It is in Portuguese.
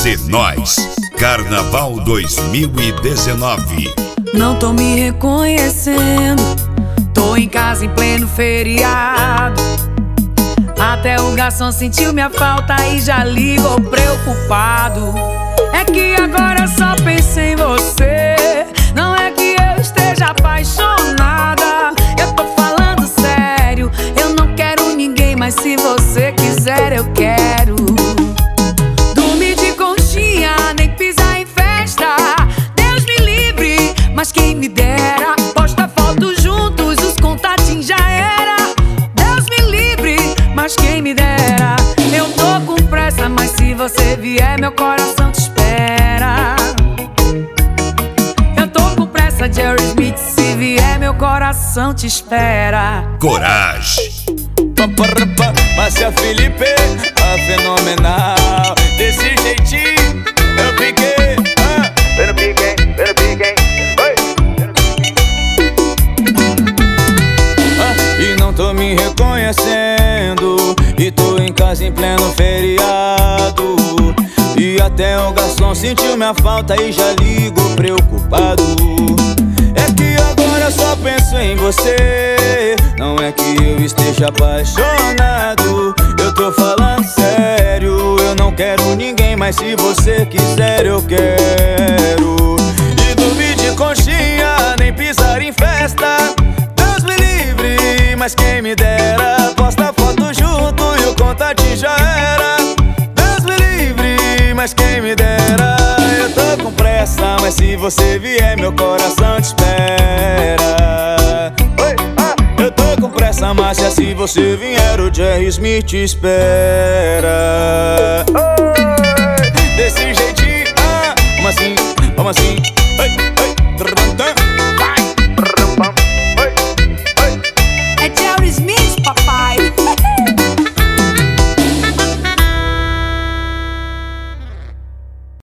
ser nós. Carnaval 2019. Não tô me reconhecendo, tô em casa em pleno feriado. Até o garçom sentiu minha falta e já ligou preocupado. É que agora só penso em você, não é que eu esteja apaixonada. Eu tô falando sério, eu não quero ninguém, mas se você quiser eu quero. Dormir de conchinha, nem pisar em festa, Deus me livre, mas quem me dera. Posta foto juntos, os contatinhos já era. Deus me livre, mas quem me dera. Eu tô com pressa, mas se você vier meu coração te espera. Eu tô com pressa, Jerry Smith, se vier meu coração te espera. Coragem. Márcia Felipe, a fenomenal. Desse jeitinho eu piquei, eu piquei, eu piquei. E não tô me reconhecendo, e tô em casa em pleno feriado. E até o garçom sentiu minha falta e já ligou preocupado. É que agora eu só penso em você, não é que eu esteja apaixonado. Eu tô falando sério, eu não quero ninguém, mas se você quiser eu quero. E dormir de conchinha, nem pisar em festa, Deus me livre, mas quem me dera. Posta foto junto e o contatinho já era. Deus me livre, mas quem me dera. Eu tô com pressa, mas se você vier meu coração te espera. Eu tô com pressa, Márcia, se você vier o Jerry Smith te espera. Desse jeitinho, como assim, como assim?